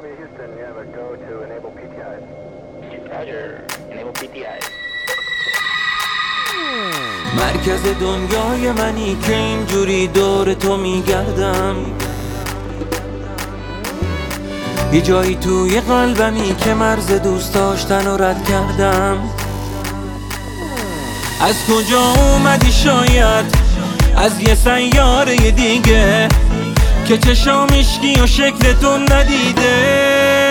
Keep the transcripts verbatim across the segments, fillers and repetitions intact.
Columbia, Houston, you have a go to enable P T Is. Roger, enable P T Is. مرکز دنیای منی که اینجوری دور تو میگردم، یه جایی توی قلبمی که مرز دوست داشتن رو رد کردم. از کجا اومدی شاید از یه سیاره دیگه که چشام اشکی و شکلتون ندیده.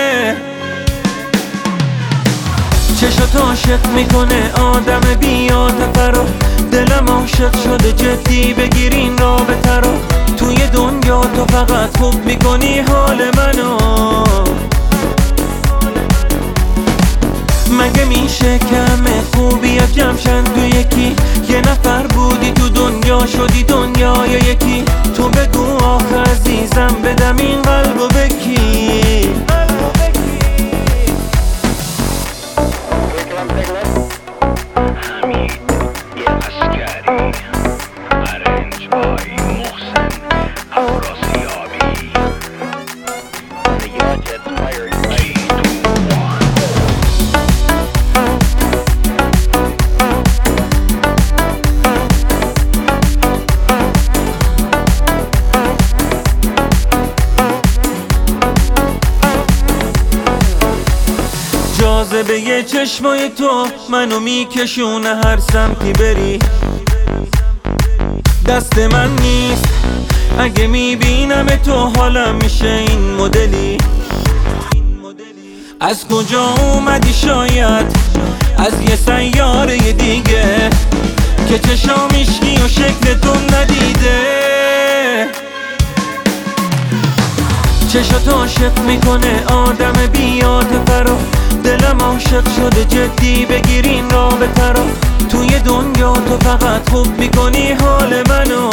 چشات عاشق میکنه آدم بی‌عاطفه رو، دلم عاشق شده جدی بگیرین رابطه رو. توی دنیا تو فقط خوب میکنی حال منو، مگه میشه کمه خوبیت جمشن تو یکی؟ یه نفر بودی تو دنیا شدی دنیا یا یکی؟ تو بگو آخه عزیزم بدم این قلبو بکی. جاذبه یه چشمای تو منو میکشونه هر سمتی بری. دست من نیست اگه میبینم تو حالم میشه این مدلی. از کجا اومدی شاید از یه سیاره دیگه که چشام اشکی و شکلتون ندیده. چشات عاشق میکنه آدم بی‌عاطفه رو، دلم عاشق شده جدی بگیرین رابطه رو. توی دنیا تو فقط خوب میکنی حال منو،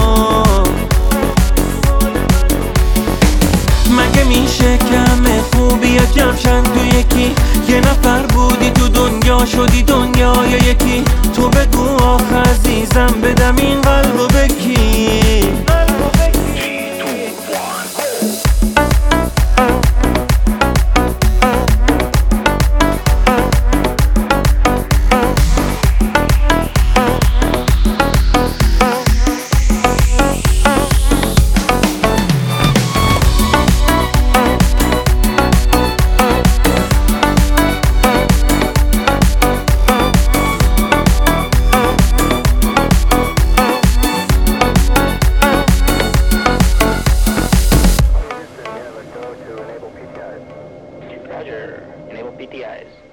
مگه میشه کمه خوبیت جمشن تو یکی؟ یه نفر بودی تو دنیا شدی دنیا یا یکی؟ تو بگو آخه عزیزم بدم این قلبو بکی. Roger, enable P T Is.